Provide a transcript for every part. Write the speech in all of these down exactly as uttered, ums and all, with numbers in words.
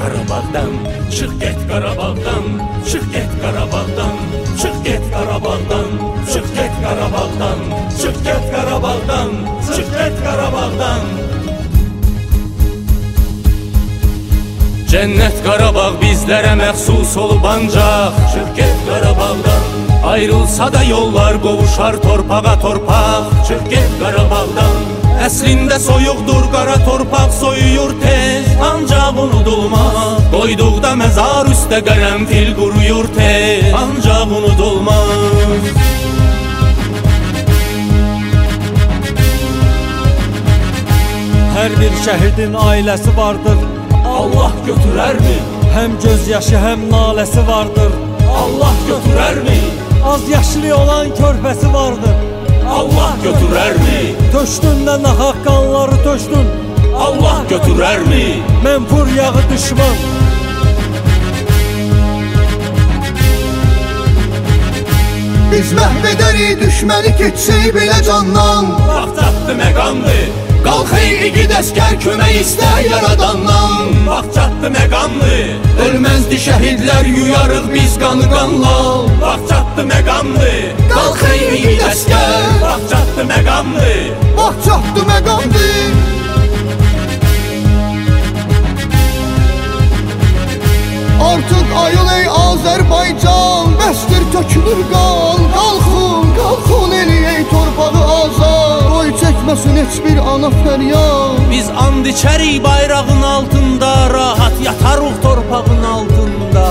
Qarabağdan, çıx get Qarabağdan, çıx get Qarabağdan, çıx get Qarabağdan, çıx get Qarabağdan, çıx get Qarabağdan, çıx get Qarabağdan. Cənnət Qarabağ bizlərə məxsus olub ancaq, çıx get Qarabağdan. Ayrılsa da yollar qovuşar torpağa torpaq, çıx get Qarabağdan. Əslində soyuqdur qara torpaq, soyuyur tez, ancaq unudulmaz. Qoyduqda məzar üstə qərənfil quruyur tez, ancaq unudulmaz. Hər bir şəhidin ailəsi vardır, Allah götürərmi? Həm gözyaşı, həm naləsi vardır, Allah götürərmi? Az yaşlı olan körpəsi vardır, Allah götürərmi? Töşdündə nahaq qanları töşdün, Allah götürərmi? Mənfur yağı düşman. Biz məhv edərik düşməni keçsək belə candan. Vaxt çatdı məqamdır, qalx ey igid əskər, kömək istə yaradandan. Vaxt çatdı məqamdır, ölməzdi şəhidlər, yuyarıq biz qanı qanla. Vaxt çatdı məqamdır, qalx ey igid əskər, vaxt çatdı məqamdır, vaxt çatdı məqamdır. Artıq ayıl ey Azərbaycan, bəsdir tökülür qan. Qalxın, qalxın eləyək torpağı azad, qoy çəkməsin heç bir ana fəryad. Biz and içərik bayrağın altında, rahat yatarıq torpağın altında.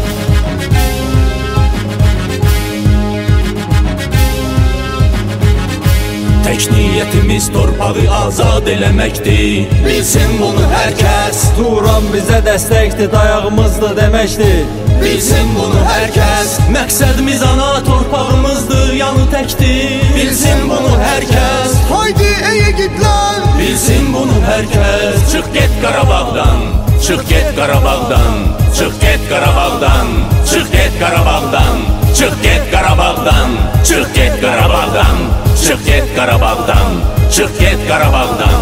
Tək niyyətimiz torpağı azad eləməkdir, bilsin bunu hər kəs. Turan bizə dəstəkdir, dayağımızdır deməkdir, bilsin bunu hər kəs. Məqsədimiz ana torpağımızdır, yanı təkdir, bilsin bunu hər kəs. Haydi ey igidlər, bilsin bunu hər kəs. Çıx get Qarabağdan, çıx get Qarabağdan, çıx get Qarabağdan, çıx get Qarabağdan, çıx get Qarabağdan, çıx get Qarabağdan, çıx get Qarabağdan, çıx get Qarabağdan.